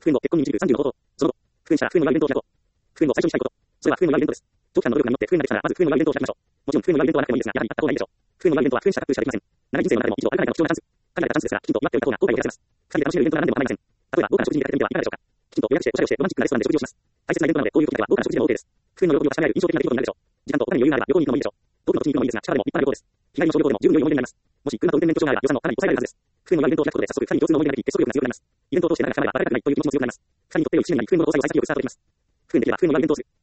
不運の結婚に導く35こと。その後、不運者ら不運の祝いイベントを開こう。不運の最初にしたいこと。それは不運の祝いイベントです。長期間の努力が実って不運ができたら、まず不運の祝いイベントを開きましょう。もちろん不運の祝いイベントはなくてもいいですが、やはりあった方がいいでしょう。不運の祝いイベントは不運者が工夫しかできません。長い人生の中でも一度あるかないかの貴重なチャンス。限られたチャンスですが、きちんと祝っておいた方が後悔を減らせます。二人で楽しめるイベントなら何でも構いません。例えば、豪華な食事に出かけてみてはいかがでしょうか。きちんと予約しておしゃれをしてロマンチックなレストランで食事をします。大切なイベントなので、こういう時だけは豪華な食事でも OK です。不運の喜びを確かめ合える印象的な出来事になるでしょう。時間とお金に余裕があれば旅行に行くのもいいでしょう。遠くの土地に行くのもいいですが、近場でも立派な旅行です。日帰りの小旅行でも十分良い思い出になります。もし車と運転免許証があれば予算もかなり抑えられるはずです。不運の祝いイベントを開くことで早速二人に共通の思い出ができ、結束力が強くなります。イベントを通して長く離ればバラれたくないという気持ちも強くなります。二人にとって良い1年に不運の交際を幸先よくスタートできます。不運できれば不運の祝いイベントをする。